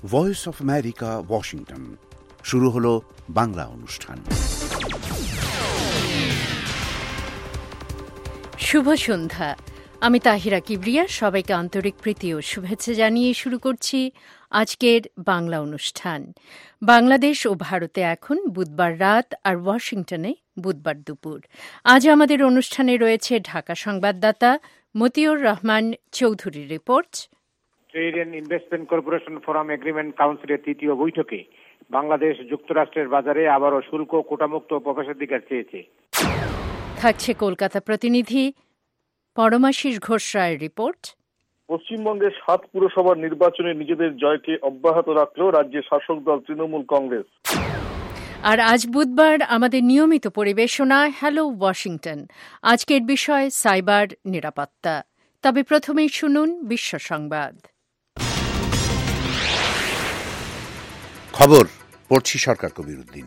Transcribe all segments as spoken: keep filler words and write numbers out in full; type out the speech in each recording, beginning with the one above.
Voice of America, Washington. শুরু হলো বাংলা অনুষ্ঠান। শুভ সন্ধ্যা। আমি তাহিরা কিবরিয়া। সবাইকে আন্তরিক প্রীতি ও শুভেচ্ছা জানিয়ে শুরু করছি আজকের বাংলা অনুষ্ঠান। বাংলাদেশ ও ভারতে এখন বুধবার রাত, আর ওয়াশিংটনে বুধবার দুপুর। আজ আমাদের অনুষ্ঠানে রয়েছে ঢাকা সংবাদদাতা মতিউর রহমান চৌধুরীর report. Trade and investment corporation forum agreement কাউন্সিলের তৃতীয় বৈঠকে বাংলাদেশ যুক্তরাষ্ট্রের বাজারে আবারও শুল্ক কোটামুক্ত প্রবেশাধিকার চেয়েছে। থাকছে কলকাতা প্রতিনিধি পরমাশিস ঘোষ রায়ের রিপোর্ট। পশ্চিমবঙ্গের সাত পুরসভার নির্বাচনে নিজেদের জয়কে অব্যাহত রাখল রাজ্যের শাসক দল তৃণমূল কংগ্রেস। আর আজ বুধবার আমাদের নিয়মিত পরিবেশনা হ্যালো ওয়াশিংটন। আজকের বিষয় সাইবার নিরাপত্তা। তবে প্রথমেই শুনুন বিশ্ব সংবাদ। খবর পড়ছি সরকার কবিরউদ্দিন।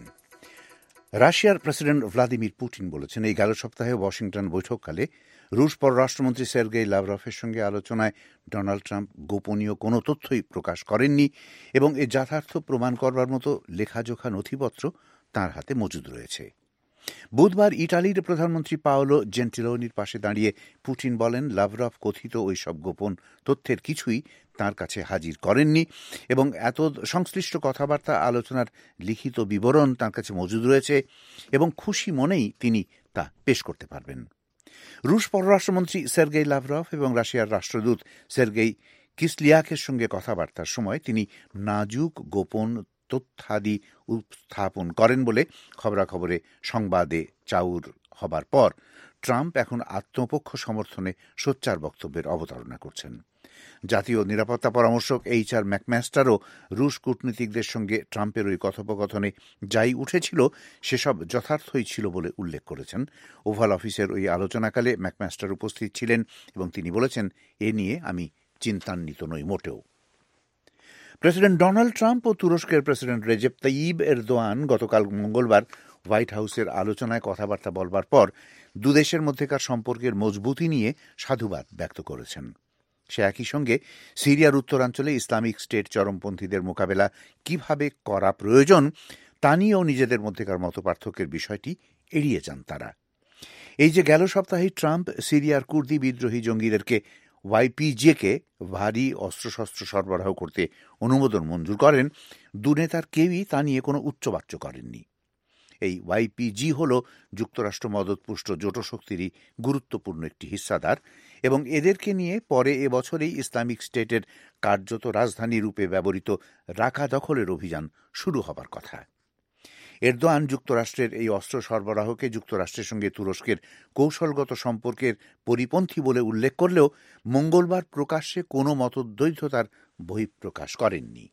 রাশিয়ার প্রেসিডেন্ট ভ্লাদিমির পুতিন বলেছেন, এই গেল সপ্তাহে ওয়াশিংটন বৈঠককালে রুশ পররাষ্ট্রমন্ত্রী সের্গেই লাভরভের সঙ্গে আলোচনায় ডোনাল্ড ট্রাম্প গোপনীয় কোনো তথ্যই প্রকাশ করেননি এবং এ যথার্থ প্রমাণ করবার মতো লেখাজোখা নথিপত্র তাঁর হাতে মজুদ রয়েছে। বুধবার ইটালির প্রধানমন্ত্রী পাওলো জেন্টিলোনির পাশে দাঁড়িয়ে পুতিন বলেন, লাভরভ কথিত ওইসব গোপন তথ্যের কিছুই তাঁর কাছে হাজির করেননি এবং এত সংশ্লিষ্ট কথাবার্তা আলোচনার লিখিত বিবরণ তাঁর কাছে মজুদ রয়েছে এবং খুশি মনেই তিনি তা পেশ করতে পারবেন। রুশ পররাষ্ট্রমন্ত্রী সের্গেই লাভরভ এবং রাশিয়ার রাষ্ট্রদূত সের্গেই কিসলিয়াকের সঙ্গে কথাবার্তার সময় তিনি নাজুক গোপন তথ্যাদি উপস্থাপন করেন বলে খবরাখবরে সংবাদে চাউর হবার পর ট্রাম্প এখন আত্মপক্ষ সমর্থনে সোচ্চার বক্তব্যের অবতারণা করছেন। জাতীয় নিরাপত্তা পরামর্শক এইচ আর ম্যাকম্যাস্টারও রুশ কূটনীতিকদের সঙ্গে ট্রাম্পের ওই কথোপকথনে যাই উঠেছিল সেসব যথার্থই ছিল বলে উল্লেখ করেছেন। ওভাল অফিসের ওই আলোচনাকালে ম্যাকম্যাস্টার উপস্থিত ছিলেন এবং তিনি বলেছেন, এ নিয়ে আমি চিন্তান্বিত নই মোটেও। প্রেসিডেন্ট ডোনাল্ড ট্রাম্প ও তুরস্কের প্রেসিডেন্ট রেজেপ তাইয়িব এরদোয়ান গতকাল মঙ্গলবার হোয়াইট হাউসের আলোচনায় কথাবার্তা বলবার পর দুদেশের মধ্যেকার সম্পর্কের মজবুতি নিয়ে সাধুবাদ ব্যক্ত করেছেন। সে একই সঙ্গে সিরিয়ার উত্তরাঞ্চলে ইসলামিক স্টেট চরমপন্থীদের মোকাবেলা কিভাবে করা প্রয়োজন তা নিয়েও নিজেদের মধ্যেকার মতপার্থক্যের বিষয়টি এড়িয়ে যান তারা। এই যে গেল সপ্তাহে ট্রাম্প সিরিয়ার কুর্দি বিদ্রোহী জঙ্গিদেরকে ওয়াইপিজেকে ভারী অস্ত্রশস্ত্র সরবরাহ করতে অনুমোদন মঞ্জুর করেন, দু নেতার কেউই তা নিয়ে কোনো উচ্চবাচ্য করেননি। এই ওয়াইপিজি হল যুক্তরাষ্ট্র মদতপুষ্ট জোটশক্তিরই গুরুত্বপূর্ণ একটি হিস্সাদার এবং এদেরকে নিয়ে পরে এবছরেই ইসলামিক স্টেটের কার্যত রাজধানী রূপে ব্যবহৃত রাকা দখলের অভিযান শুরু হবার কথা। এরদোয়ান যুক্তরাষ্ট্রের এই অস্ত্র সরবরাহকে যুক্তরাষ্ট্রের সঙ্গে তুরস্কের কৌশলগত সম্পর্কের পরিপন্থী বলে উল্লেখ করলেও মঙ্গলবার প্রকাশ্যে কোনো মতদ্বৈধতার বহিঃপ্রকাশ করেননি।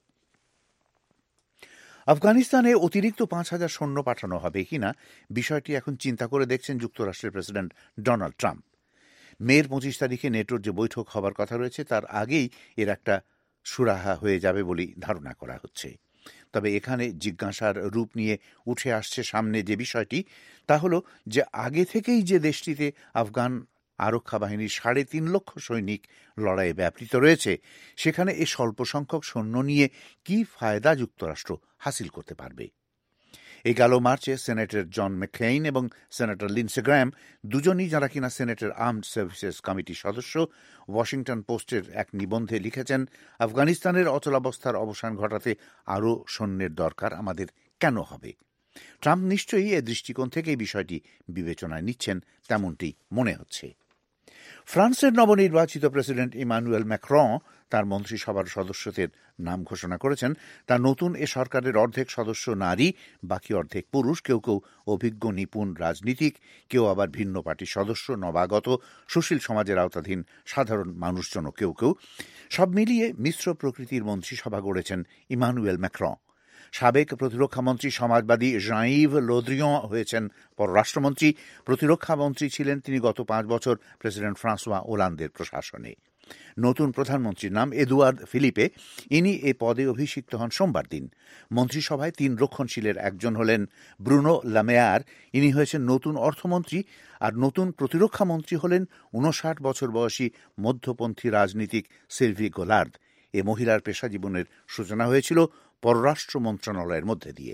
আফগানিস্তানে অতিরিক্ত পাঁচ হাজার সৈন্য পাঠানো হবে কিনা বিষয়টি এখন চিন্তা করে দেখছেন যুক্তরাষ্ট্রের প্রেসিডেন্ট ডোনাল্ড ট্রাম্প। মের পঁচিশ তারিখে নেটোর যে বৈঠক হবার কথা রয়েছে তার আগেই এর একটা সুরাহা হয়ে যাবে বলেই ধারণা করা হচ্ছে। তবে এখানে জিজ্ঞাসার রূপ নিয়ে উঠে আসছে সামনে যে বিষয়টি, তা হল যে আগে থেকেই যে দেশটিতে আফগান আরক্ষা বাহিনীর সাড়ে তিন লক্ষ সৈনিক লড়াইয়ে ব্যাপৃত রয়েছে, সেখানে এ স্বল্প সংখ্যক সৈন্য নিয়ে কি ফায়দা যুক্তরাষ্ট্র হাসিল করতে পারবে। এই গেল মার্চে সেনেটর জন ম্যাককেইন এবং সেনেটর লিন্ডসে গ্র্যাহাম দুজনই, যারা কিনা সেনেটের আর্মড সার্ভিসেস কমিটির সদস্য, ওয়াশিংটন পোস্টের এক নিবন্ধে লিখেছেন, আফগানিস্তানের অচলাবস্থার অবসান ঘটাতে আরও সৈন্যের দরকার আমাদের কেন হবে। ট্রাম্প নিশ্চয়ই এ দৃষ্টিকোণ থেকে বিষয়টি বিবেচনায় নিচ্ছেন তেমনটি মনে হচ্ছে। ফ্রান্সের নবনির্বাচিত প্রেসিডেন্ট ইমানুয়েল ম্যাক্রঁ তার মন্ত্রিসভার সদস্যদের নাম ঘোষণা করেছেন। তার নতুন এ সরকারের অর্ধেক সদস্য নারী, বাকি অর্ধেক পুরুষ, কেউ কেউ অভিজ্ঞ নিপুণ রাজনীতিক, কেউ আবার ভিন্ন পার্টির সদস্য, নবাগত, সুশীল সমাজের আওতাধীন সাধারণ মানুষজনও কেউ কেউ। সব মিলিয়ে মিশ্র প্রকৃতির মন্ত্রিসভা গড়েছেন ইমানুয়েল ম্যাক্রঁ। সাবেক প্রতিরক্ষামন্ত্রী সমাজবাদী জাঁ-ইভ লোদ্রিয়ঁ হয়েছেন পররাষ্ট্রমন্ত্রী। প্রতিরক্ষামন্ত্রী ছিলেন তিনি গত পাঁচ বছর প্রেসিডেন্ট ফ্রাঁসোয়া ওলান্দের প্রশাসনে। নতুন প্রধানমন্ত্রীর নাম এদুয়ার্দ ফিলিপে। ইনি এ পদে অভিষিক্ত হন সোমবার দিন। মন্ত্রিসভায় তিন রক্ষণশীলের একজন হলেন ব্রুনো লামেয়ার, ইনি হয়েছেন নতুন অর্থমন্ত্রী। আর নতুন প্রতিরক্ষামন্ত্রী হলেন উনষাট বছর বয়সী মধ্যপন্থী রাজনীতিক সিলভি গোলার্দ। এ মহিলার পেশা জীবনের সূচনা হয়েছিল পররাষ্ট্র মন্ত্রণালয়ের মধ্যে দিয়ে।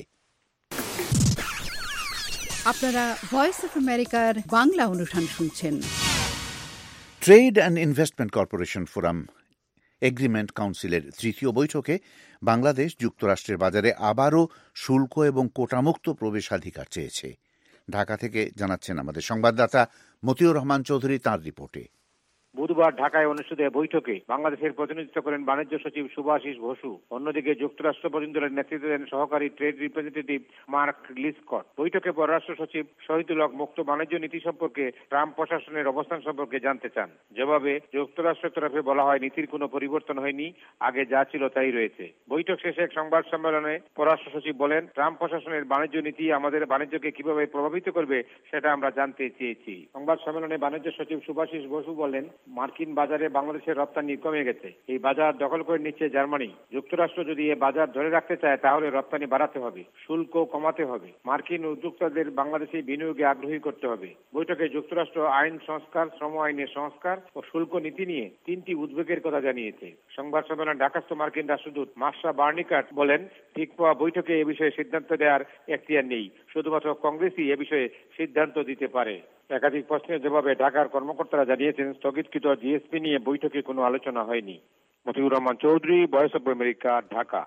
আপনারা ভয়েস অফ আমেরিকার বাংলা অনুষ্ঠান শুনছেন। Trade and investment corporation forum agreement কাউন্সিলের তৃতীয় বৈঠকে বাংলাদেশ যুক্তরাষ্ট্রের বাজারে আবারও শুল্ক এবং কোটামুক্ত প্রবেশাধিকার চেয়েছে। ঢাকা থেকে জানাচ্ছেন আমাদের সংবাদদাতা মতিউর রহমান চৌধুরী তাঁর রিপোর্টে। বুধবার ঢাকায় অনুষ্ঠিত বৈঠকে বাংলাদেশের প্রতিনিধিত্ব করেন বাণিজ্য সচিব শুভাশিস বসু। অন্যদিকে যুক্তরাষ্ট্র প্রতিনিধিদলের নেতৃত্ব দেন সহকারী ট্রেড রিপ্রেজেন্টেটিভ মার্ক লিসকট। বৈঠকে পররাষ্ট্র সচিব শহীদুল হক মুক্ত বাণিজ্য নীতি সম্পর্কে ট্রাম্প প্রশাসনের অবস্থান সম্পর্কে জানতে চান। জবাবে যুক্তরাষ্ট্রের তরফে বলা হয়, নীতির কোনো পরিবর্তন হয়নি, আগে যা ছিল তাই রয়েছে। বৈঠক শেষে এক সংবাদ সম্মেলনে পররাষ্ট্র সচিব বলেন, ট্রাম্প প্রশাসনের বাণিজ্য নীতি আমাদের বাণিজ্যকে কিভাবে প্রভাবিত করবে সেটা আমরা জানতে চেয়েছি। সংবাদ সম্মেলনে বাণিজ্য সচিব শুভাশিস বসু বলেন, মার্কিন বাজারে বাংলাদেশের রপ্তানি কমে গেছে। এই বাজার দখল করে নিচ্ছে জার্মানি। যুক্তরাষ্ট্র যদি এই বাজার ধরে রাখতে চায় তাহলে রপ্তানি বাড়াতে হবে, শুল্ক কমাতে হবে, মার্কিন উদ্যোক্তাদের বাংলাদেশে বিনিয়োগে আগ্রহী করতে হবে। বৈঠকে যুক্তরাষ্ট্র আইন সংস্কার, শ্রম আইনের সংস্কার ও শুল্ক নীতি নিয়ে তিনটি উদ্বেগের কথা জানিয়েছে। সংবাদ সম্মেলনে ঢাকাস্থ মার্কিন রাষ্ট্রদূত মার্শা বার্নিকাট বলেন, ঠিক পাওয়া বৈঠকে এ বিষয়ে সিদ্ধান্ত দেওয়ার এখতিয়ার নেই, শুধুমাত্র কংগ্রেসই এ বিষয়ে সিদ্ধান্ত দিতে পারে। একাধিক প্রশ্নের জবাবে ঢাকার কর্মকর্তারা জানিয়েছেন, স্থগিতকৃত জিএসপি নিয়ে বৈঠকে কোনো আলোচনা হয়নি। Motiur Rahman Chowdhury, voice of America, Dhaka.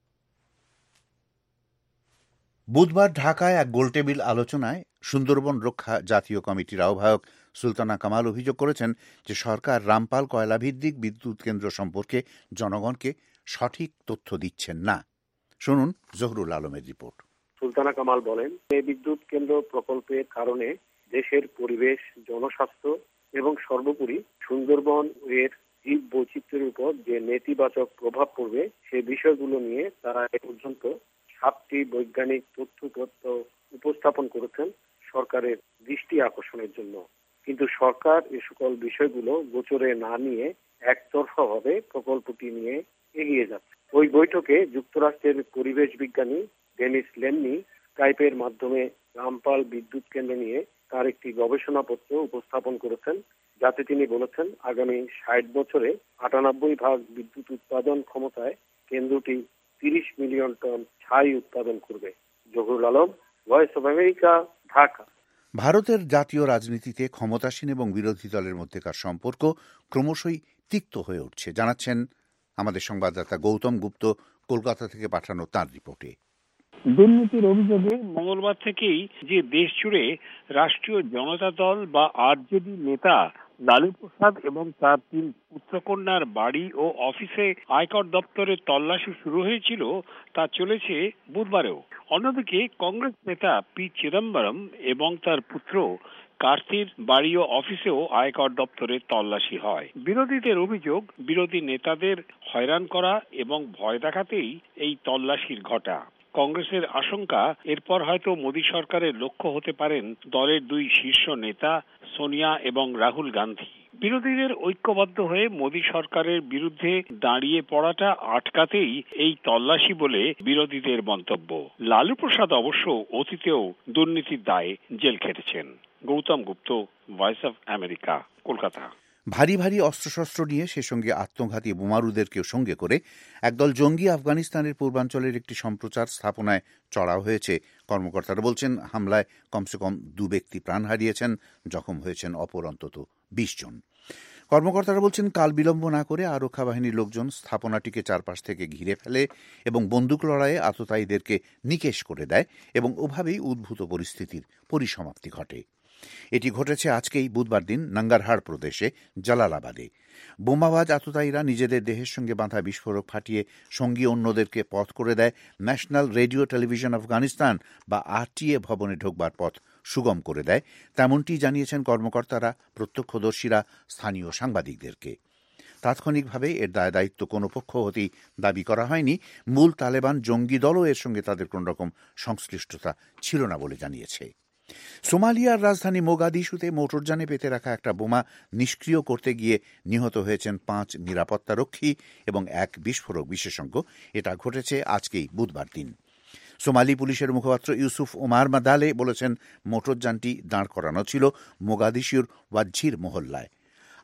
বুধবার ঢাকায় এক গোলটেবিল আলোচনায় সুন্দরবন রক্ষা জাতীয় কমিটির আহ্বায়ক সুলতানা কামাল অভিযোগ করেছেন যে সরকার রামপাল কয়লাভিত্তিক বিদ্যুৎ কেন্দ্র সম্পর্কে জনগণকে সঠিক তথ্য দিচ্ছেন না। শুনুন জহুরুল আলমের রিপোর্ট। সুলতানা কামাল বলেন, এই বিদ্যুৎ কেন্দ্র প্রকল্পের কারণে দেশের পরিবেশ, জনস্বাস্থ্য এবং সর্বোপরি সুন্দরবন এর জীব বৈচিত্র্যের উপর যে নেতিবাচক প্রভাব পড়বে সে বিষয়গুলো নিয়ে তারা এ পর্যন্ত সাতটি বৈজ্ঞানিক তথ্যপত্র উপস্থাপন করেছেন সরকারের দৃষ্টি আকর্ষণের জন্য। কিন্তু সরকার এ সকল বিষয়গুলো গোচরে না নিয়ে একতরফাভাবে প্রকল্পটি নিয়ে এগিয়ে যাচ্ছে। ওই বৈঠকে যুক্তরাষ্ট্রের পরিবেশ বিজ্ঞানী ডেনিস লেমনি স্কাইপের মাধ্যমে রামপাল বিদ্যুৎ কেন্দ্র নিয়ে তার একটি গবেষণাপত্র উপস্থাপন করেছেন, যাতে তিনি বলেছেন আগামী ষাট বছরে আটানব্বই ভাগ বিদ্যুৎ উৎপাদন ক্ষমতায় কেন্দ্রটি তিরিশ মিলিয়ন টন ছাই উৎপাদন করবে। Zahurul Alam, voice of America, Dhaka. ভারতের জাতীয় রাজনীতিতে ক্ষমতাসীন এবং বিরোধী দলের মধ্যেকার সম্পর্ক ক্রমশই তিক্ত হয়ে উঠছে, জানাচ্ছেন আমাদের সংবাদদাতা গৌতম গুপ্ত কলকাতা থেকে পাঠানো তাঁর রিপোর্টে। দুর্নীতির অভিযোগে মঙ্গলবার থেকেই যে দেশ জুড়ে রাষ্ট্রীয় জনতা দল বা আরজেডি নেতা লালু প্রসাদ এবং তার তিন পুত্রকন্যার বাড়ি ও অফিসে আয়কর দপ্তরের তল্লাশি শুরু হয়েছিল তা চলেছে বুধবারেও। অন্যদিকে কংগ্রেস নেতা পি চিদম্বরম এবং তার পুত্র কার্তির বাড়ি ও অফিসেও আয়কর দপ্তরের তল্লাশি হয়। বিরোধীদের অভিযোগ, বিরোধী নেতাদের হয়রান করা এবং ভয় দেখাতেই এই তল্লাশির ঘটা। কংগ্রেসের আশঙ্কা, এরপর হয়তো মোদী সরকারের লক্ষ্য হতে পারেন দলের দুই শীর্ষ নেতা সোনিয়া এবং রাহুল গান্ধী। বিরোধীদের ঐক্যবদ্ধ হয়ে মোদী সরকারের বিরুদ্ধে দাঁড়িয়ে পড়াটা আটকাতেই এই তল্লাশি বলে বিরোধীদের মন্তব্য। লালু প্রসাদ অবশ্য অতীতেও দুর্নীতির দায়ে জেল খেটেছেন। Gautam Gupta, voice of America, Kolkata. ভারী ভারী অস্ত্রশস্ত্র নিয়ে সে সঙ্গে আত্মঘাতী বোমারুদেরকেও সঙ্গে করে একদল জঙ্গি আফগানিস্তানের পূর্বাঞ্চলের একটি সম্প্রচার স্থাপনায় চড়াও হয়েছে। কর্মকর্তারা বলছেন, হামলায় কমসে কম দু ব্যক্তি প্রাণ হারিয়েছেন, জখম হয়েছেন অপর অন্তত বিশ জন। কর্মকর্তারা বলছেন, কাল বিলম্ব না করে আরক্ষা বাহিনীর লোকজন স্থাপনাটিকে চারপাশ থেকে ঘিরে ফেলে এবং বন্দুক লড়াইয়ে আততায়ীদেরকে নিকেশ করে দেয় এবং ওভাবেই উদ্ভূত পরিস্থিতির পরিসমাপ্তি ঘটে। এটি ঘটেছে আজকেই বুধবার দিন নাঙ্গারহার প্রদেশে জালালাবাদে। বোমাবাজ আততায়ীরা নিজেদের দেহের সঙ্গে বাঁধা বিস্ফোরক ফাটিয়ে সঙ্গী অন্যদেরকে পথ করে দেয় ন্যাশনাল রেডিও টেলিভিশন আফগানিস্তান বা আরটিএ ভবনে ঢোকবার পথ সুগম করে দেয়, তেমনটি জানিয়েছেন কর্মকর্তারা, প্রত্যক্ষদর্শীরা স্থানীয় সাংবাদিকদেরকে। তাৎক্ষণিকভাবে এর দায় দায়িত্ব কোনো পক্ষ হতেই দাবি করা হয়নি। মূল তালেবান জঙ্গি দলও এর সঙ্গে তাদের কোন রকম সংশ্লিষ্টতা ছিল না বলে জানিয়েছে। সোমালিয়ার রাজধানী মোগাদিশুতে মোটরযানে পেতে রাখা একটা বোমা নিষ্ক্রিয় করতে গিয়ে নিহত হয়েছেন পাঁচ নিরাপত্তারক্ষী এবং এক বিস্ফোরক বিশেষজ্ঞ। এটা ঘটেছে আজকেই বুধবার দিন। সোমালি পুলিশের মুখপাত্র ইউসুফ ওমার মাদালে বলেছেন, মোটরযানটি দাঁড় করানো ছিল মোগাদিশুর ওয়াজ্জির মহল্লায়।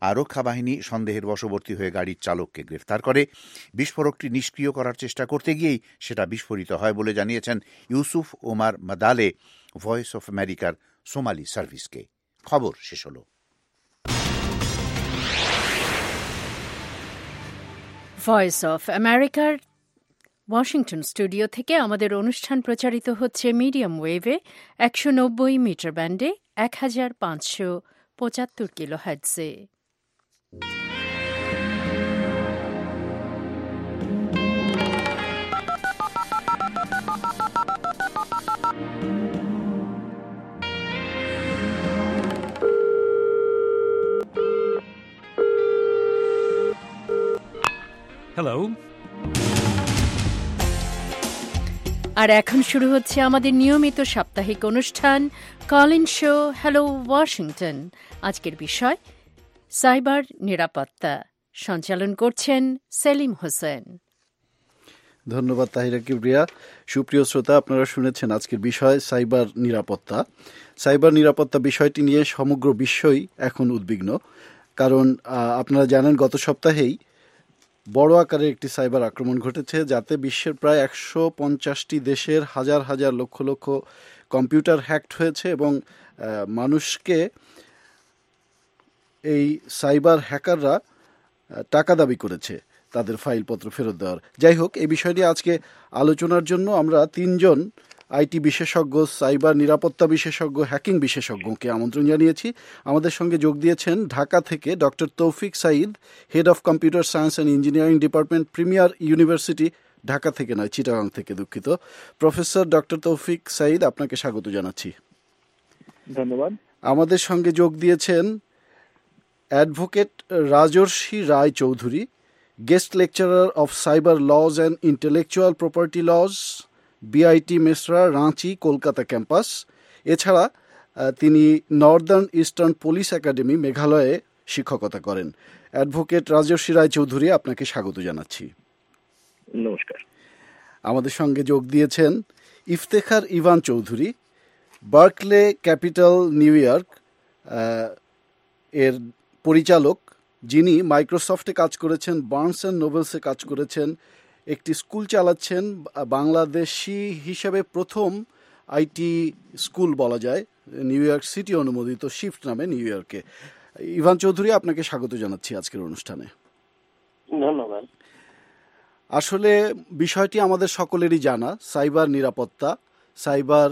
আরক্ষা বাহিনী সন্দেহের বশবর্তী হয়ে গাড়ির চালককে গ্রেফতার করে। বিস্ফোরকটি নিষ্ক্রিয় করার চেষ্টা করতে গিয়েই সেটা বিস্ফোরিত হয় বলে জানিয়েছেন Yusuf Omar Madale voice of আমেরিকার সোমালি সার্ভিসকে। খবর শেষ হল। ভয়েস অফ আমেরিকার ওয়াশিংটন স্টুডিও থেকে আমাদের অনুষ্ঠান প্রচারিত হচ্ছে মিডিয়াম ওয়েভে একশো নব্বই মিটার ব্যান্ডে এক হাজার পাঁচশো পঁচাত্তর কিলো হার্টজে। হ্যালো। আর এখন শুরু হচ্ছে আমাদের নিয়মিত সাপ্তাহিক অনুষ্ঠান কলিন শো হ্যালো ওয়াশিংটন। আজকের বিষয় সাইবার নিরাপত্তা। সঞ্চালন করছেন সেলিম হোসেন। ধন্যবাদ তাহিরা কিবরিয়া। সুপ্রিয় শ্রোতা, আপনারা শুনেছেন আজকের বিষয় সাইবার নিরাপত্তা। সাইবার নিরাপত্তা বিষয়টি নিয়ে সমগ্র বিশ্বই এখন উদ্বিগ্ন, কারণ আপনারা জানেন গত সপ্তাহেই বড় আকারের একটি সাইবার আক্রমণ ঘটেছে, যাতে বিশ্বের প্রায় একশো পঞ্চাশটি দেশের হাজার হাজার লক্ষ লক্ষ কম্পিউটার হ্যাকড হয়েছে এবং মানুষকে এই সাইবার হ্যাকাররা টাকা দাবি করেছে তাদের ফাইলপত্র ফেরত দেওয়ার। যাই হোক, এই বিষয়টি আজকে আলোচনার জন্য আমরা তিনজন আইটি বিশেষজ্ঞ, সাইবার নিরাপত্তা বিশেষজ্ঞ, হ্যাকিং বিশেষজ্ঞকে আমন্ত্রণ জানিয়েছি। আমাদের সঙ্গে যোগ দিয়েছেন ঢাকা থেকে doctor Toufiq Sayeed, head of computer science and engineering department, premier university, Dhaka থেকে নয়, চিটাগাং থেকে, দুঃখিত। প্রফেসর ডক্টর তৌফিক সাঈদ, আপনাকে স্বাগত জানাচ্ছি। ধন্যবাদ। আমাদের সঙ্গে যোগ দিয়েছেন advocate Rajarshi Roy Chowdhury, guest lecturer of cyber laws and intellectual property laws, BIT Mesra, Ranchi, Kolkata campus. এছাড়া তিনি নর্দার্ন ইস্টার্ন পুলিশ একাডেমি, মেঘালয়ে শিক্ষকতা করেন। অ্যাডভোকেট রাজর্ষি রায় চৌধুরী, আপনাকে স্বাগত জানাচ্ছি। নমস্কার। আমাদের সঙ্গে যোগ দিয়েছেন Iftekhar Evan Chowdhury, Berkeley capital, New York এর পরিচালক, যিনি মাইক্রোসফটে কাজ করেছেন, বার্নস অ্যান্ড নোবেলসে কাজ করেছেন, একটি স্কুল চালাচ্ছেন, বাংলাদেশি হিসেবে প্রথম আইটি স্কুল বলা যায়, নিউ ইয়র্ক সিটি অনুমোদিত, শিফট নামে, নিউ ইয়র্কে। ইভান চৌধুরী, আপনাকে স্বাগত জানাচ্ছি আজকের অনুষ্ঠানে। ধন্যবাদ। আসলে বিষয়টি আমাদের সকলেরই জানা, সাইবার নিরাপত্তা, সাইবার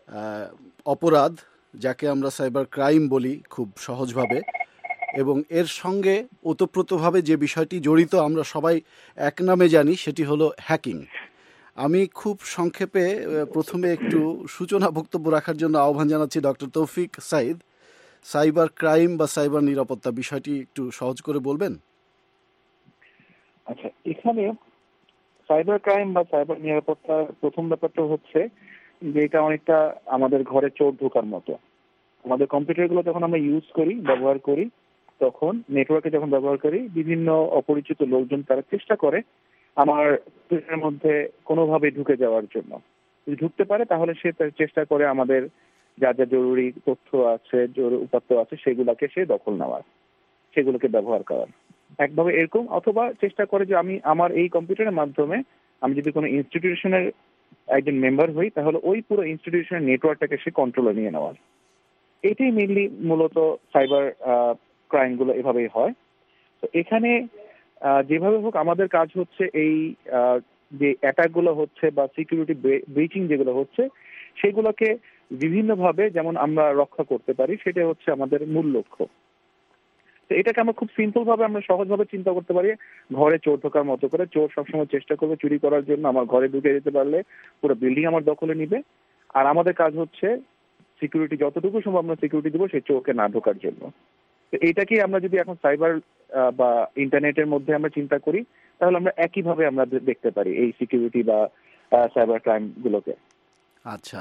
অপরাধ, যাকে আমরা সাইবার ক্রাইম বলি খুব সহজভাবে, এবং এর সঙ্গে ওতপ্রোতভাবে যে বিষয়টি জড়িত আমরা সবাই এক নামে জানি, সেটি হলো হ্যাকিং। আমি খুব সংক্ষেপে প্রথমে একটু সূচনা বক্তব্য রাখার জন্য আহ্বান জানাচ্ছি doctor Toufiq Sayeed. Cyber crime বা সাইবার নিরাপত্তা বিষয়টি একটু সহজ করে বলবেন? আচ্ছা, এখানে সাইবার ক্রাইম বা সাইবার নিরাপত্তার প্রথম ব্যাপারটা হচ্ছে যে এটা অনেকটা আমাদের ঘরে চোর ঢোকার মতো। আমাদের কম্পিউটারগুলো যখন আমরা ইউজ করি, ব্যবহার করি, তখন নেটওয়ার্কে যখন ব্যবহার করি, বিভিন্ন অপরিচিত লোকজন তারা চেষ্টা করে আমার কম্পিউটারের মধ্যে কোনোভাবে ঢুকে যাওয়ার জন্য। যদি ঢুকতে পারে তাহলে সে চেষ্টা করে আমাদের যা যা জরুরি তথ্য আছে, জরুরি উপাত্ত আছে, সেগুলোকে সে দখল নেওয়ার, সেগুলোকে ব্যবহার করার একভাবে এরকম। অথবা চেষ্টা করে যে আমি আমার এই কম্পিউটারের মাধ্যমে আমি যদি কোনো ইনস্টিটিউশনের একজন মেম্বার হই, তাহলে ওই পুরো ইনস্টিটিউশনের নেটওয়ার্কটাকে সে কন্ট্রোলে নিয়ে নেওয়ার। এটাই মেইনলি মূলত সাইবার ক্রাইম গুলো এভাবেই হয়। তো এখানে যেভাবে হোক আমাদের কাজ হচ্ছে এই যে অ্যাটাক গুলো হচ্ছে বা সিকিউরিটি ব্রিচিং যেগুলো হচ্ছে, সেগুলোকে বিভিন্নভাবে যেমন আমরা রক্ষা করতে পারি, সেটা হচ্ছে আমাদের মূল লক্ষ্য। তো এটাকে আমরা খুব সিম্পল ভাবে আমরা সহজভাবে চিন্তা করতে পারি, ঘরে চোর ঢোকার মতো করে। চোর সবসময় চেষ্টা করবে চুরি করার জন্য, আমার ঘরে ঢুকে যেতে পারলে পুরো বিল্ডিং আমার দখলে নিবে। আর আমাদের কাজ হচ্ছে সিকিউরিটি যতটুকু সম্ভব আমরা সিকিউরিটি দেবো সেই চোরকে না ঢোকার জন্য। তো এইটাকে আমরা যদি এখন সাইবার বা ইন্টারনেটের মধ্যে আমরা চিন্তা করি, তাহলে আমরা একইভাবে আমরা দেখতে পারি এই সিকিউরিটি বা সাইবার ক্রাইম গুলোকে। আচ্ছা,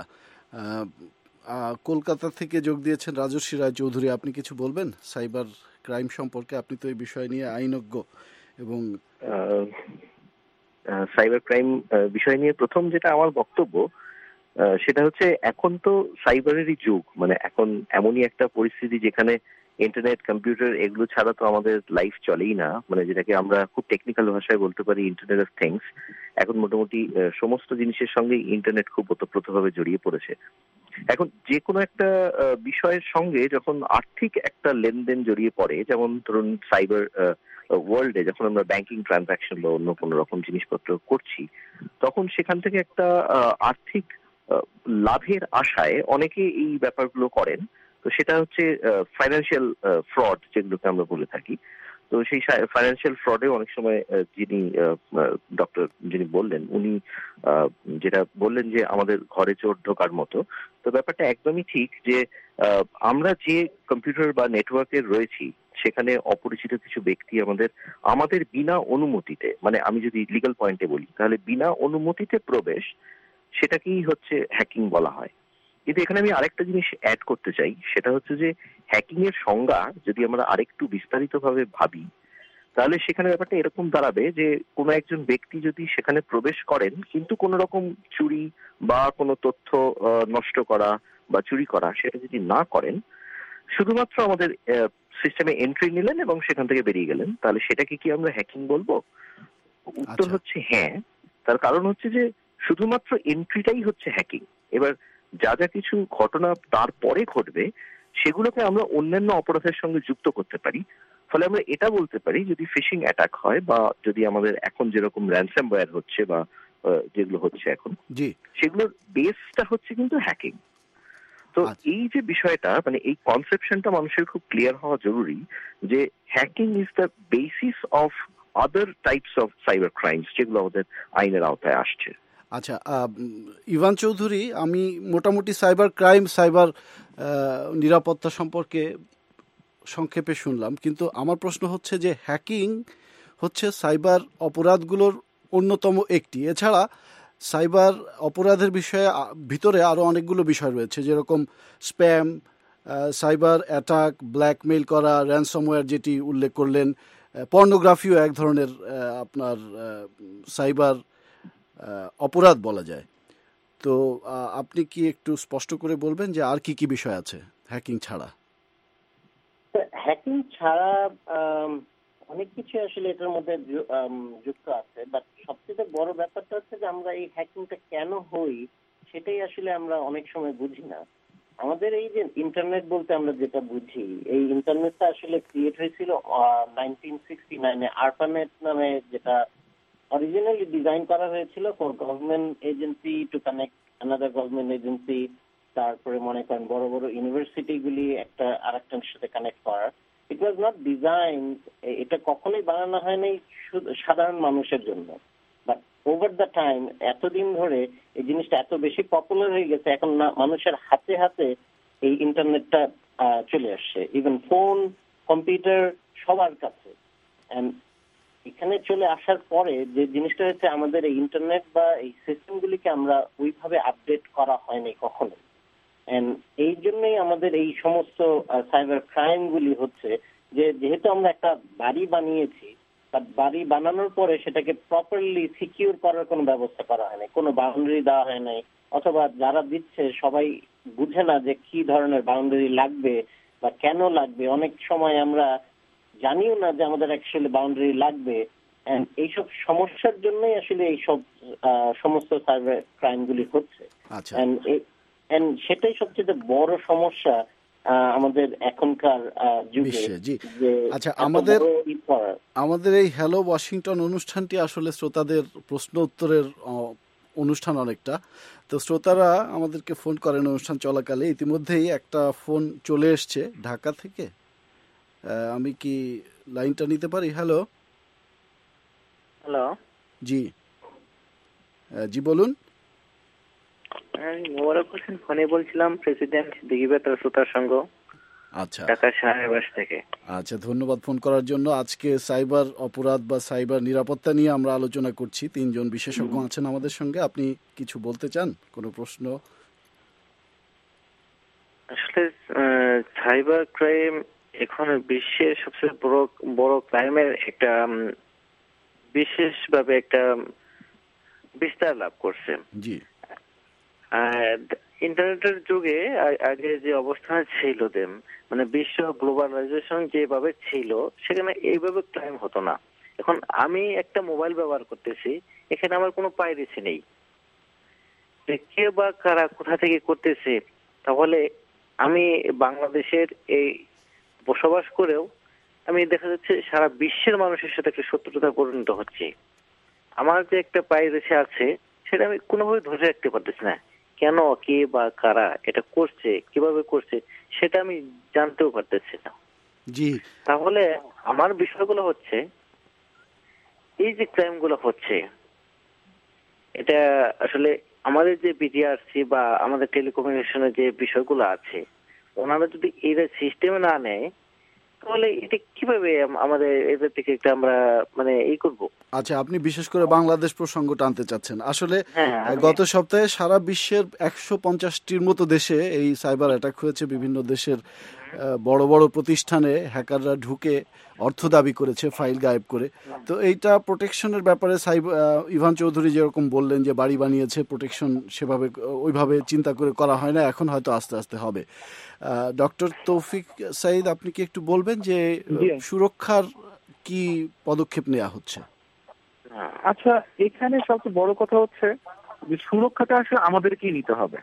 কলকাতা থেকে যোগ দিয়েছেন রাজর্ষি রায় চৌধুরী, আপনি কিছু বলবেন সাইবার ক্রাইম সম্পর্কে? আপনি তো এই বিষয় নিয়ে আইনজ্ঞ। এবং সাইবার ক্রাইম বিষয় নিয়ে প্রথম যেটা আমার বক্তব্য সেটা হচ্ছে, এখন তো সাইবারেরই যুগ। মানে এখন এমনই একটা পরিস্থিতি যেখানে ইন্টারনেট, কম্পিউটার এগুলো ছাড়া তো আমাদের লাইফ চলেই না, মানে যেটাকে আমরা খুব টেকনিক্যাল ভাষায় বলতে পারি ইন্টারনেট অফ থিংস। এখন মোটামুটি সমস্ত জিনিসের সঙ্গে ইন্টারনেট খুব ওতপ্রোতভাবে জড়িয়ে পড়েছে। এখন যে কোনো একটা বিষয়ের সঙ্গে যখন আর্থিক একটা লেনদেন জড়িয়ে পড়ে, যেমন ধরুন সাইবার ওয়ার্ল্ডে যখন আমরা ব্যাংকিং ট্রানজাকশন বা অন্য কোনো রকম জিনিসপত্র করছি, তখন সেখান থেকে একটা আর্থিক লাভের আশায় অনেকে এই ব্যাপারগুলো করেন। তো সেটা হচ্ছে ফাইন্যান্সিয়াল ফ্রড যেগুলোকে আমরা বলে থাকি। তো সেই ফাইন্যান্সিয়াল ফ্রডে অনেক সময় যিনি ডক্টর যিনি বললেন, উনি যেটা বললেন যে আমাদের ঘরে চোর ঢোকার মতো, তো ব্যাপারটা একদমই ঠিক যে আমরা যে কম্পিউটার বা নেটওয়ার্কে রয়েছি সেখানে অপরিচিত কিছু ব্যক্তি আমাদের আমাদের বিনা অনুমতিতে, মানে আমি যদি লিগ্যাল পয়েন্টে বলি তাহলে বিনা অনুমতিতে প্রবেশ, সেটাকেই হচ্ছে হ্যাকিং বলা হয়। কিন্তু এখানে আমি আরেকটা জিনিস অ্যাড করতে চাই, সেটা হচ্ছে যে হ্যাকিং এর সংজ্ঞা যদি আমরা আরেকটু বিস্তারিতভাবে ভাবি, তাহলে সেখানে ব্যাপারটা এরকম দাঁড়াবে যে কোনো একজন ব্যক্তি যদি সেখানে প্রবেশ করেন কিন্তু কোনো রকম চুরি বা কোনো তথ্য নষ্ট করা বা চুরি করা সেটা যদি না করেন, শুধুমাত্র আমাদের সিস্টেমে এন্ট্রি নিলেন এবং সেখান থেকে বেরিয়ে গেলেন, তাহলে সেটাকে কি আমরা হ্যাকিং বলবো? উত্তর হচ্ছে হ্যাঁ। তার কারণ হচ্ছে যে শুধুমাত্র এন্ট্রিটাই হচ্ছে হ্যাকিং। এবার যা যা কিছু ঘটনা তারপরে ঘটবে সেগুলোকে আমরা অন্যান্য অপরাধের সঙ্গে যুক্ত করতে পারি। ফলে আমরা এটা বলতে পারি যদি ফিশিং অ্যাটাক হয় বা যদি আমাদের এখন যেরকম র্যানসামওয়্যার হচ্ছে বা যেগুলো হচ্ছে এখন, সেগুলোর বেসটা হচ্ছে কিন্তু হ্যাকিং। তো এই যে বিষয়টা, মানে এই কনসেপশনটা মানুষের খুব ক্লিয়ার হওয়া জরুরি যে hacking is the basis of other types of cyber crimes যেগুলো আমাদের আইনের আওতায় আসছে। আচ্ছা, ইভান চৌধুরী, আমি মোটামুটি সাইবার ক্রাইম, সাইবার নিরাপত্তা সম্পর্কে সংক্ষেপে শুনলাম, কিন্তু আমার প্রশ্ন হচ্ছে যে হ্যাকিং হচ্ছে সাইবার অপরাধগুলোর অন্যতম একটি। এছাড়া সাইবার অপরাধের বিষয়ে ভিতরে আরও অনেকগুলো বিষয় রয়েছে, যেরকম স্প্যাম, সাইবার অ্যাটাক, ব্ল্যাকমেইল করা, র্যানসমওয়্যার যেটি উল্লেখ করলেন, পর্নোগ্রাফিও এক ধরনের আপনার সাইবার অপরাধ বলা যায়। তো আপনি কি একটু স্পষ্ট করে বলবেন যে আর কি কি বিষয় আছে হ্যাকিং ছাড়া? হ্যাকিং ছাড়া অনেক কিছু আসলে এটার মধ্যে যুক্ত আছে, বাট সবচেয়ে বড় ব্যাপারটা হচ্ছে যে আমরা এই হ্যাকিংটা কেন হই সেটাই আসলে আমরা অনেক সময় বুঝি না। আমাদের এই যে ইন্টারনেট বলতে আমরা যেটা বুঝি, এই ইন্টারনেটটা আসলে ক্রিয়েট হয়েছিল নাইনটিন সিক্সটি নাইনে আরপানেট নামে, যেটা অরিজিনালি ডিজাইন করা হয়েছিল for government agency to connect another government agency. তারপরে মনে করেন বড় বড় ইউনিভার্সিটিগুলি একটা আরেকটার সাথে কানেক্ট করার। ইট ওয়াজ নট ডিজাইন, এটা কখনোই বানানো হয়নি সাধারণ মানুষের জন্য। বাট ওভার দ্য টাইম, এতদিন ধরে এই জিনিসটা এত বেশি পপুলার হয়ে গেছে, এখন না মানুষের হাতে হাতে এই ইন্টারনেটটা চলে আসছে, ইভেন ফোন, কম্পিউটার সবার কাছে। এন্ড এখানে চলে আসার পরে যে জিনিসটা হচ্ছে আমাদের এই ইন্টারনেট বা এই সিস্টেমগুলিকে আমরা ওইভাবে আপডেট করা হয়নি কখনো। এন্ড এই জন্যই আমাদের এই সমস্ত সাইবার ক্রাইম গুলি হচ্ছে, যে যেহেতু আমরা একটা বাড়ি বানিয়েছি, বাড়ি বানানোর পরে সেটাকে প্রপারলি সিকিউর করার কোনো ব্যবস্থা করা হয় নাই, কোনো বাউন্ডারি দেওয়া হয় নাই, অথবা যারা দিচ্ছে সবাই বুঝে না যে কি ধরনের বাউন্ডারি লাগবে বা কেন লাগবে। অনেক সময় আমরা জানিও না যে আমাদের অ্যাকচুয়ালি বাউন্ডারি লাগবে। এইসব সমস্যার জন্যই আসলে এইসব সমস্ত সাইবার ক্রাইম গুলি হচ্ছে। সেটাই সবচেয়ে বড় সমস্যা আমাদের এখনকার যুগে। আচ্ছা, আমাদের আমাদের এই হ্যালো ওয়াশিংটন অনুষ্ঠানটি আসলে শ্রোতাদের প্রশ্ন উত্তরের অনুষ্ঠান অনেকটা। তো শ্রোতারা আমাদেরকে ফোন করেন অনুষ্ঠান চলাকালে। ইতিমধ্যেই একটা ফোন চলে এসছে ঢাকা থেকে, আমি কি লাইনটা নিতে পারি? হ্যালো হ্যালো জি জি বলুন। মোবারক হোসেন ফোনে বলছিলাম, প্রেসিডেন্ট দিঘিবেতার শ্রোতার সংঘ, আচ্ছা ঢাকা সাহেবাস থেকে। আচ্ছা, ধন্যবাদ ফোন করার জন্য। আজকে সাইবার অপরাধ বা সাইবার নিরাপত্তা নিয়ে আমরা আলোচনা করছি। তিনজন বিশেষজ্ঞ আছেন আমাদের সঙ্গে। আপনি কিছু বলতে চান? কোনো প্রশ্ন? আসলে সাইবার ক্রাইম এখন বিশ্বের সবচেয়ে বড় বড় ক্রাইমের একটা বিশেষভাবে একটা বিস্তার লাভ করছে। জি। ইন্টারনেটের যুগে আগে যে অবস্থান ছিল দেম মানে বিশ্ব গ্লোবালাইজেশন যেভাবে ছিল সেখানে এইভাবে ক্রাইম হতো না। এখন আমি একটা মোবাইল ব্যবহার করতেছি, এখানে আমার কোনো পাইরেসি নেই, কে বা কারা কোথা থেকে করতেছে। তাহলে আমি বাংলাদেশের এই বসবাস করেও আমি দেখা যাচ্ছে সারা বিশ্বের মানুষের সাথে একটা শত্রুতা পরিণত হচ্ছে। আমার যে একটা পাইরেসি আছে সেটা আমি কোনোভাবে ধরে রাখতে পারতেছি না, কেন কে বা কারা এটা করছে, কিভাবে করছে সেটা আমি জানতেও পারতেছি না। জি, তাহলে আমার বিষয়গুলো হচ্ছে এই যে ক্রাইম গুলো হচ্ছে এটা আসলে আমাদের যে বিটিআরসি বা আমাদের টেলিকমিউনিকেশনের যে বিষয়গুলো আছে ওনারা যদি এর সিস্টেমে না নেয় তাহলে এটা কিভাবে আমাদের এদের থেকে একটা আমরা মানে এই করব। আচ্ছা, আপনি বিশেষ করে বাংলাদেশ প্রসঙ্গ টানতে চাচ্ছেন। আসলে গত সপ্তাহে সারা বিশ্বের একশো পঞ্চাশটির মতো দেশে এই সাইবার অ্যাটাক হয়েছে। বিভিন্ন দেশের বড় বড় প্রতিষ্ঠানে হ্যাকাররা ঢুকে অর্থ দাবি করেছে ফাইল গায়েব করে। তো এইটা প্রোটেকশনের ব্যাপারে সাইবার ইভান চৌধুরী যেরকম বললেন যে বাড়ি বানিয়েছে, প্রোটেকশন সেভাবে ওইভাবে চিন্তা করে করা হয় না, এখন হয়তো আস্তে আস্তে হবে। ডক্টর তৌফিক সাইদ, আপনি কি একটু বলবেন যে সুরক্ষার কি পদক্ষেপ নেওয়া হচ্ছে? আচ্ছা, এখানে সবচেয়ে বড় কথা হচ্ছে যে সুরক্ষাটা আসলে আমাদেরকেই নিতে হবে।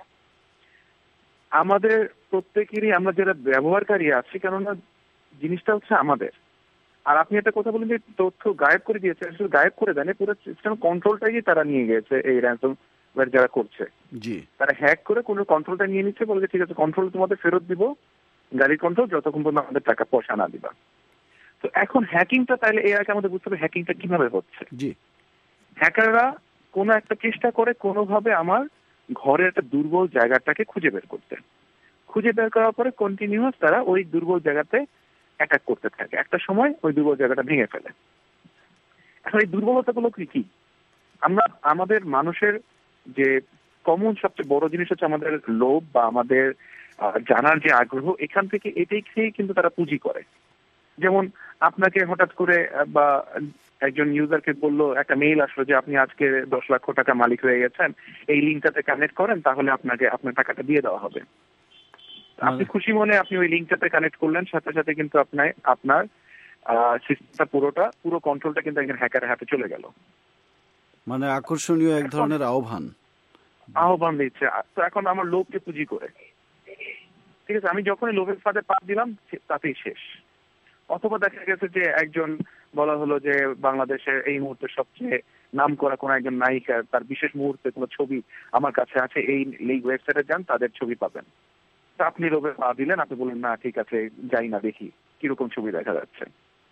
আমাদের প্রত্যেকেরই, আমরা যারা ব্যবহারকারী আছি, কেননা জিনিসটা হচ্ছে আমাদের। আর আপনি একটা কথা বলেন যে তথ্য গায়েব করে দিয়েছে, আসলে গায়েব করে দেন পুরো সিস্টেম কন্ট্রোলটাই তারা নিয়ে গেছে। এই র্যানসমওয়্যার যারা করছে, জি, তারা হ্যাক করে কোনো কন্ট্রোলটা নিয়ে নিচ্ছে, বলে ঠিক আছে কন্ট্রোল তোমাদের ফেরত দিব, গাড়ির কন্ট্রোল, যতক্ষণ পর্যন্ত আমাদের টাকা পয়সা না দিবা। তো এখন হ্যাকিংটা তাইলে এর আগে আমাদের বুঝতে হবে হ্যাকিংটা কিভাবে হচ্ছে। জি, হ্যাকাররা কোনো একটা চেষ্টা করে কোনোভাবে আমার ঘরের একটা দুর্বল জায়গাটাকে খুঁজে বের করতে, খুঁজে বের করার পরে কন্টিনিউয়াস তারা ওই দুর্বল জায়গাতে অ্যাটাক করতে থাকে। একটা সময় ওই দুর্বল জায়গাটা ভেঙে ফেলে। এখন এই দুর্বলতাগুলো কি কি? আমরা আমাদের মানুষের যে কমন সবচেয়ে বড় জিনিস হচ্ছে আমাদের লোভ বা আমাদের জানার যে আগ্রহ, এখান থেকে এটাই খেয়ে কিন্তু তারা পুঁজি করে। যেমন আপনাকে হঠাৎ করে বা একজন ইউজারকে বললো, একটা মেইল আসলো যে আপনি আজকে দশ লক্ষ টাকা মালিক হয়ে গেছেন, এই লিঙ্কটাতে কানেক্ট করেন, তাহলে আপনাকে আপনার টাকাটা দিয়ে দেওয়া হবে। আপনি খুশি মনে আপনি ওই লিঙ্কটাতে কানেক্ট করলেন, সাথে সাথে কিন্তু আপনার আপনার সিস্টেমটা পুরোটা পুরো কন্ট্রোলটা কিন্তু একজন হ্যাকারের হাতে চলে গেল। মানে আকর্ষণীয় এক ধরনের আহ্বান আহ্বান দিচ্ছে। তো এখন আমার লোভকে পুঁজি করে, ঠিক আছে, আমি যখনই লোভের ফাঁদে পা দিলাম তাতেই শেষ। অথবা দেখা গেছে যে একজন বলা হলো যে বাংলাদেশের এই মুহূর্তে সবচেয়ে নাম করা কোন একজন নায়িকা, তার বিশেষ মুহূর্তে কোনো ছবি আমার কাছে আছে, এই ওয়েবসাইটে যান, তাদের ছবি পাবেন। আপনি লোভে পা দিলেন, আপনি বললেন না ঠিক আছে যাই না দেখি কিরকম ছবি দেখা যাচ্ছে,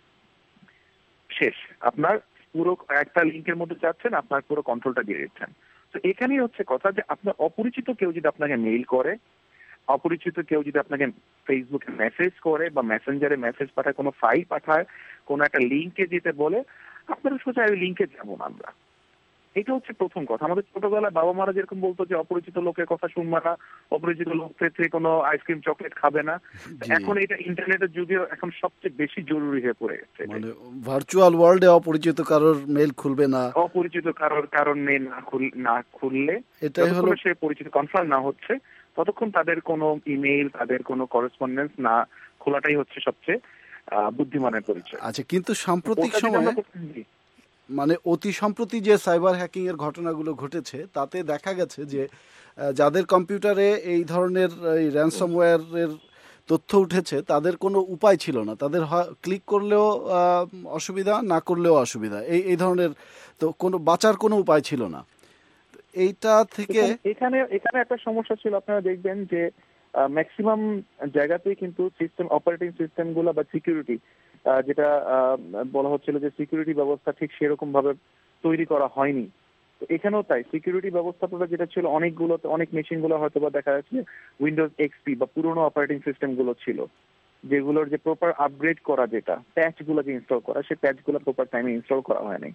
শেষ। আপনার পুরো একটা লিঙ্কের মধ্যে যাচ্ছেন, আপনার পুরো কন্ট্রোলটা দিয়ে দিচ্ছেন। তো এখানেই হচ্ছে কথা যে আপনার অপরিচিত কেউ যদি আপনাকে মেইল করে, অপরিচিত কেউ যদি আপনাকে ফেসবুকে মেসেজ করে বা মেসেঞ্জারে মেসেজ পাঠায়, কোনো ফাইল পাঠায়, কোনো একটা লিঙ্কে যেতে বলে, আপনারা সোজা ওই লিঙ্কে যাবো না আমরা। এটা হচ্ছে প্রথম কথা। আমাদের ছোটবেলায় বাবা মারা যেরকম বলতো যে অপরিচিত লোকের কথা শুনবা না, অপরিচিত লোক থেকে কোনো আইসক্রিম চকলেট খাবে না, এখন এটা ইন্টারনেটের যুগে এখন সবচেয়ে বেশি জরুরি হয়ে পড়ে গেছে। মানে ভার্চুয়াল ওয়ার্ল্ডে অপরিচিত কারোর মেল খুলবে না, অপরিচিত কারোর কারণ মেল না খুললে, এটাই হলো সে পরিচিত কনফার্ম না হচ্ছে ততক্ষণ তাদের কোনো ইমেইল, তাদের কোনো করেসপন্ডেন্স না খোলাটাই হচ্ছে সবচেয়ে বুদ্ধিমানের পরিচয়। আচ্ছা, কিন্তু সাম্প্রতিক সময়ে মানে অতি সম্প্রতি যে সাইবার হ্যাকিং এর ঘটনাগুলো ঘটেছে তাতে দেখা গেছে যে যাদের কম্পিউটারে এই ধরনের র্যানসমওয়্যারের তথ্য উঠেছে তাদের কোনো উপায় ছিল না, তাদের ক্লিক করলেও অসুবিধা, না করলেও অসুবিধা, এই এই ধরনের, তো কোনো বাঁচার কোনো উপায় ছিল না। এইটা থেকে এখানে এখানে একটা সমস্যা ছিল, আপনারা দেখবেন যে ম্যাক্সিমাম জায়গাতেই কিন্তু সিস্টেম অপারেটিং সিস্টেম গুলো বা সিকিউরিটি যেটা বলা হচ্ছিল যে সিকিউরিটি ব্যবস্থা ঠিক সেরকম ভাবে তৈরি করা হয়নি। তো এখানেও তাই, সিকিউরিটি ব্যবস্থাটা যেটা ছিল অনেকগুলো অনেক মেশিন গুলো হয়তো বা দেখা যাচ্ছে উইন্ডোজ এক্সপি বা পুরোনো অপারেটিং সিস্টেম গুলো ছিল, যেগুলোর যে প্রপার আপগ্রেড করা, যেটা প্যাচ গুলো যে ইনস্টল করা, সেই প্যাচ গুলো প্রপার টাইমে ইনস্টল করা হয়নি।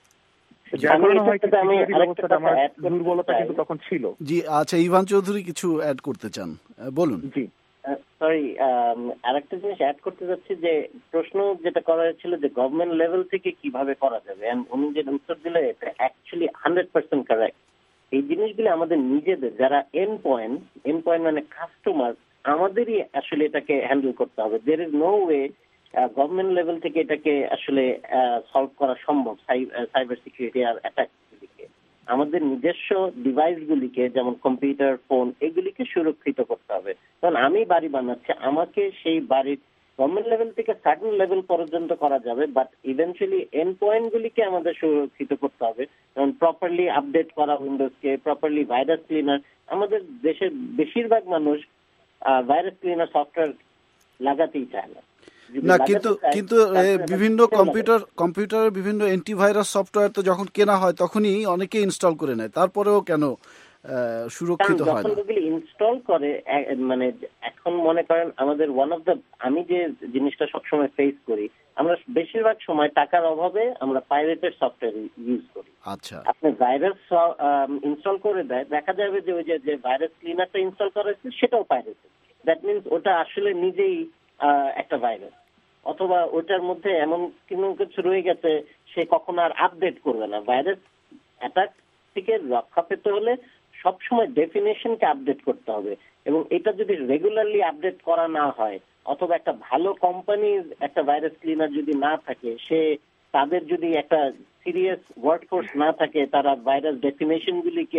দুর্বলতা কিন্তু তখন ছিল। জি, আচ্ছা, ইভান চৌধুরী কিছু অ্যাড করতে চান, বলুন। জি, সরি, আরেকটা জিনিস অ্যাড করতে যাচ্ছি যে প্রশ্ন যেটা করা হয়েছিল যে গভর্নমেন্ট লেভেল থেকে কিভাবে করা যাবে, উনি যে উত্তর দিলে এটা অ্যাকচুয়ালি হান্ড্রেড পার্সেন্ট কারেক্ট। এই জিনিসগুলো আমাদের নিজেদের যারা এন্ড পয়েন্ট এন্ড পয়েন্ট মানে কাস্টমার, আমাদেরই আসলে এটাকে হ্যান্ডেল করতে হবে। There is no way government level থেকে এটাকে আসলে সলভ করা সম্ভব সাইবার সিকিউরিটি আর অ্যাটাক গুলিকে। আমাদের নিজস্ব ডিভাইসগুলিকে যেমন কম্পিউটার, ফোন, এগুলিকে সুরক্ষিত করতে হবে। কারণ আমি বাড়ি বানাচ্ছি, আমাকে সেই বাড়ির গভর্নমেন্ট লেভেল থেকে সার্টেন লেভেল পর্যন্ত করা যাবে, বাট ইভেন্চুয়ালি এন্ড পয়েন্ট গুলিকে আমাদের সুরক্ষিত করতে হবে। যেমন প্রপারলি আপডেট করা উইন্ডোজকে, প্রপারলি ভাইরাস ক্লিনার। আমাদের দেশের বেশিরভাগ মানুষ ভাইরাস ক্লিনার সফটওয়্যার লাগাতেই চায় না। না, কিন্তু কিন্তু বিভিন্ন কম্পিউটার কম্পিউটারের বিভিন্ন অ্যান্টিভাইরাস সফটওয়্যার তো যখন কেনা হয় তখনই অনেকে ইনস্টল করে নেয়, তারপরেও কেন সুরক্ষিত হয় না? যখন ইনস্টল করে, মানে এখন মনে করেন আমাদের ওয়ান অফ দ্য, আমি যে জিনিসটা সবসময় ফেস করি, আমরা বেশিরভাগ সময় টাকার অভাবে আমরা পাইরেটেড সফটওয়্যার ইউজ করি। আচ্ছা, আপনি ভাইরাস ইনস্টল করে দেয়, দেখা যাবে যে ওই যে ভাইরাস ক্লিনারটা ইনস্টল করা হয়েছে সেটাও পাইরেটেড। দ্যাট মিনস ওটা আসলে নিজেই একটা ভাইরাস, অথবা ওটার মধ্যে এমন কোনো কিছু রয়ে গেছে সে কখনো আর আপডেট করবে না। ভাইরাস অ্যাটাক থেকে রক্ষা পেতে হলে সবসময় ডেফিনেশনকে আপডেট করতে হবে, এবং এটা যদি রেগুলারলি আপডেট করা না হয়, অথবা একটা ভালো কোম্পানির একটা ভাইরাস ক্লিনার যদি না থাকে, সে তাদের যদি একটা সিরিয়াস ওয়ার্কফোর্স না থাকে, তারা ভাইরাস ডেফিনেশন গুলিকে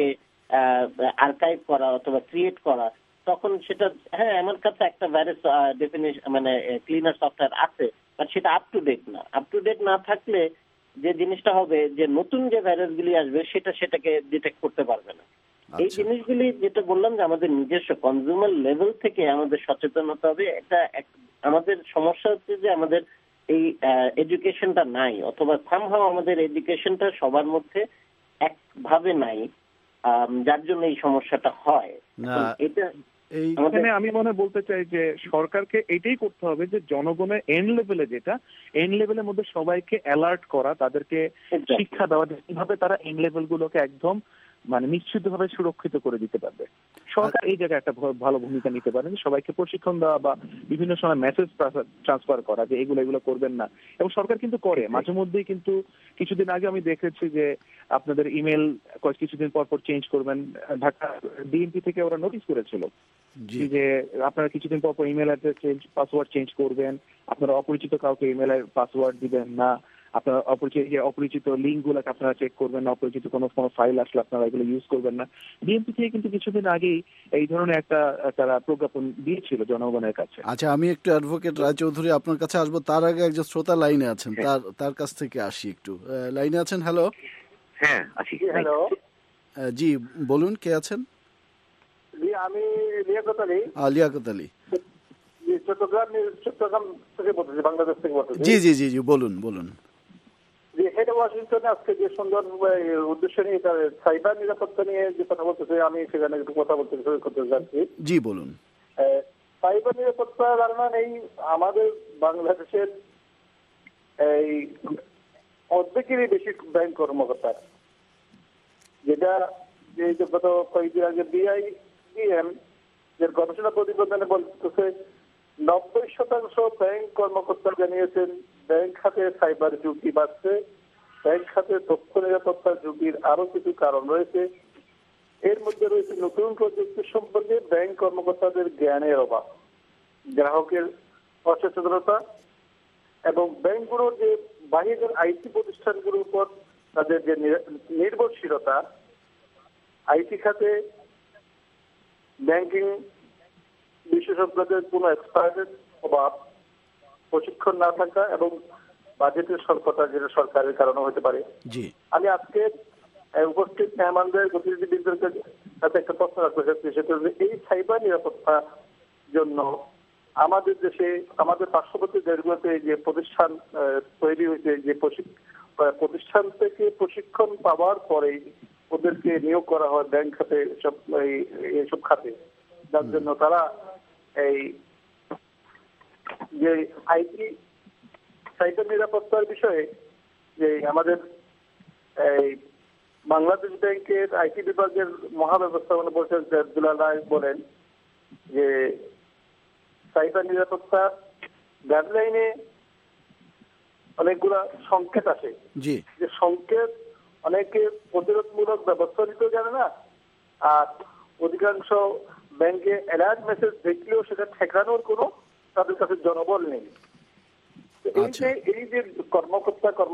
আর্কাইভ করা অথবা ক্রিয়েট করা, তখন সেটা, হ্যাঁ আমার কাছে একটা ভাইরাস ডেফিনেশন মানে ক্লিনার সফটওয়্যার আছে, বাট সেটা আপ টু ডেট না। আপ টু ডেট না থাকলে যে জিনিসটা হবে যে নতুন যে ভাইরাসগুলি আসবে সেটা সেটাকে ডিটেক্ট করতে পারবে না। এই জিনিসগুলি যেটা বললাম যে আমাদের নিজস্ব কনজিউমার লেভেল থেকে আমাদের সচেতন হতে হবে। এটা আমাদের সমস্যা হচ্ছে যে আমাদের এই এডুকেশনটা নাই, অথবা সামহাও আমাদের এডুকেশনটা সবার মধ্যে একভাবে নাই, যার জন্য এই সমস্যাটা হয়। এটা এইখানে আমি মনে বলতে চাই যে সরকারকে এটাই করতে হবে যে জনগণের এন্ড লেভেলে, যেটা এন্ড লেভেলের মধ্যে সবাইকে অ্যালার্ট করা, তাদেরকে শিক্ষা দেওয়া যে কিভাবে তারা এন্ড লেভেল গুলোকে একদম মানে নিশ্চিতভাবে সুরক্ষিত করে দিতে পারবে। সরকার এই জায়গায় একটা ভালো ভূমিকা নিতে পারে, সবাইকে প্রশিক্ষণ দেওয়া বা বিভিন্ন সময় মেসেজ ট্রান্সফার করা যে এগুলো এগুলো করবেন না। এবং সরকার কিন্তু করে মাঝে মধ্যেই, কিন্তু কিছুদিন আগে আমি দেখেছি যে আপনাদের ইমেল কিছুদিন পর পর চেঞ্জ করবেন। ঢাকা ডিএমপি থেকে ওরা নোটিশ করেছিল যে আপনারা কিছুদিন পর পর email address change, password change করবেন, আপনারা অপরিচিত কাউকে ইমেলের পাসওয়ার্ড দিবেন না, আপনারা অপরিচিত অপরিচিত লিঙ্ক গুলোকে আপনারা চেক করবেন না, অপরিচিত কোনো কোনো ফাইল আসলে আপনারা এগুলো ইউজ করবেন না। বিএনপি থেকে কিন্তু কিছুদিন আগেই এই ধরনের একটা তারা প্রজ্ঞাপন দিয়েছিল জনগণের কাছে। আচ্ছা, আমি একটু অ্যাডভোকেট রায়চৌধুরী আপনার কাছে আসবো, তার আগে একজন শ্রোতা লাইনে আছেন, তার তার কাছ থেকে আসি একটু। লাইনে আছেন? হ্যালো। হ্যাঁ আছি। হ্যালো, জি বলুন, কে আছেন? জি আমি লিয়াকত আলী। লিয়াকত আলী, চট্টগ্রাম চট্টগ্রাম থেকে বলতেছি, বাংলাদেশ থেকে বলতেছি। জি জি জি জি বলুন বলুন। হেড ওয়াশিংটনে আজকে যে সুন্দর উদ্দেশ্য নিয়ে সাইবার নিরাপত্তা নিয়ে যে কথা বলতেছে, আমি সেখানে একটু কথা বলতে করতে যাচ্ছি। জি বলুন। সাইবার নিরাপত্তা ধারণা নেই আমাদের বাংলাদেশের এই অর্ধেকেরই বেশি ব্যাংক কর্মকর্তা, যেটা যে গত কয়েকদিন আগে বিআইবিএম এর গবেষণা প্রতিবেদনে বলতেছে নব্বই শতাংশ ব্যাংক কর্মকর্তা জানিয়েছেন ব্যাংক খাতে সাইবার ঝুঁকি বাড়ছে। ব্যাংক খাতে তথ্য নিরাপত্তার ঝুঁকির আরো কিছু কারণ রয়েছে। এর মধ্যে রয়েছে নতুন প্রযুক্তি সম্পর্কে ব্যাংক কর্মকর্তাদের জ্ঞানের অভাব, গ্রাহকের অসচেতনতা এবং ব্যাংকগুলোর যে বাহিরের আইটি প্রতিষ্ঠানগুলোর উপর তাদের যে নির্ভরশীলতা, আইটি খাতে ব্যাংকিং বিশেষজ্ঞদের কোনো এক্সপার্টের অভাব, প্রশিক্ষণ না থাকা এবং বাজেটের স্বল্পতা, যেটা সরকারের কারণে হতে পারে। আমি আজকে উপস্থিত মেহমানদের গতিবিধিদের কাছে একটা প্রশ্ন রাখতে চাচ্ছি, সেটা হচ্ছে এই সাইবার নিরাপত্তার জন্য আমাদের দেশে আমাদের পার্শ্ববর্তী দেশগুলোতে যে প্রতিষ্ঠান তৈরি হয়েছে, যে প্রতিষ্ঠান থেকে প্রশিক্ষণ পাওয়ার পরে ওদেরকে নিয়োগ করা হয় ব্যাংক খাতে, সব এইসব খাতে, যার জন্য তারা এই যে আইটি সাইবার নিরাপত্তার বিষয়ে যে আমাদের এই বাংলাদেশ ব্যাংকের আইটি বিভাগের মহাব্যবস্থাপনা পরিচালক আব্দুল্লাহ রায় বলেন যে সাইবার নিরাপত্তা গাইডলাইনে অনেকগুলা সংকেত আছে, যে সংকেত অনেকে প্রতিরোধমূলক ব্যবস্থা নিতে জানে না, আর অধিকাংশ ব্যাংকে অ্যালার্ট মেসেজ দেখলেও সেটা ঠেকানোর কোনো তাদের কাছে জনবল নেই। এই যে এই যে কর্মকর্তা